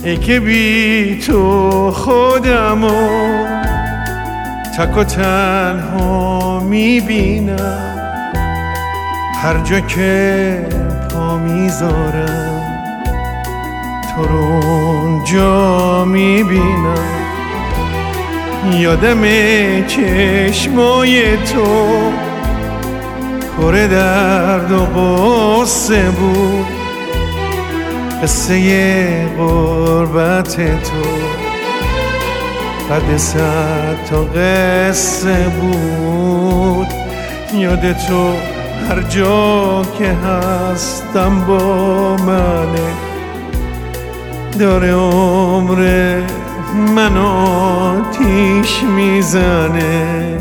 ای که بی تو خودمو تک و تنها میبینم، هر جا که پا میذارم تو رو اونجا میبینم. یادم چشمای تو پر درد و غصه بود، قصه غربت تو قد 100 تا قصه بود. یاد تو هر جا که هستم با منه، داره عمر من آتیش میزنه.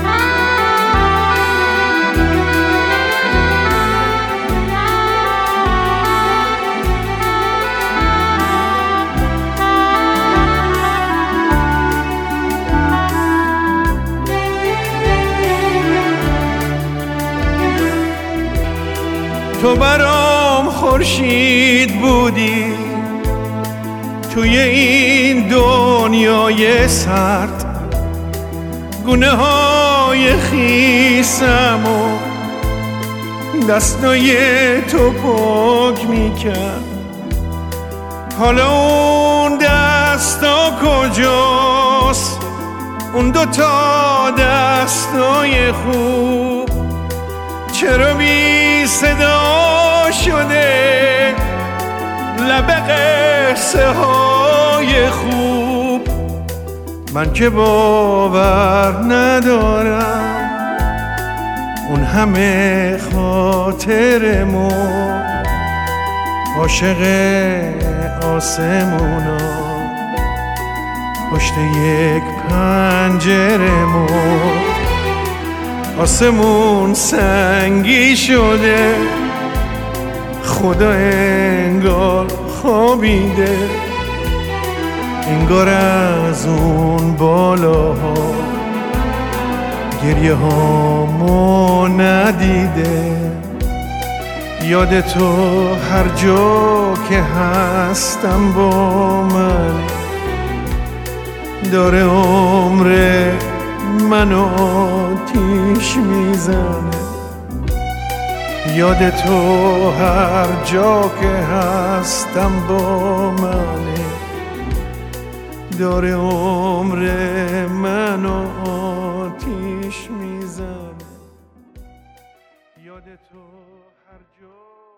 تو برام خورشید بودی توی این دنیای سرد، گونه های خیسم و دستای تو پاک میکرد. حالا اون دستا کجاست؟ اون 2 تا دستای خوب چرا بی صدا شده؟ لب قصه های خوب من که باور ندارم اون همه خاطرمو عاشق آسمونا پشت یک پنجرمو. آسمون سنگی شده، خدا انگار خوابیده، انگار از اون بالاها گریه هامو ندیده. یاد تو هر جا که هستم با من، داره عمر من آتیش میزنه. یاد تو هر جا که هستم با منه، داره عمر من آتیش میزنه. یاد تو هر جا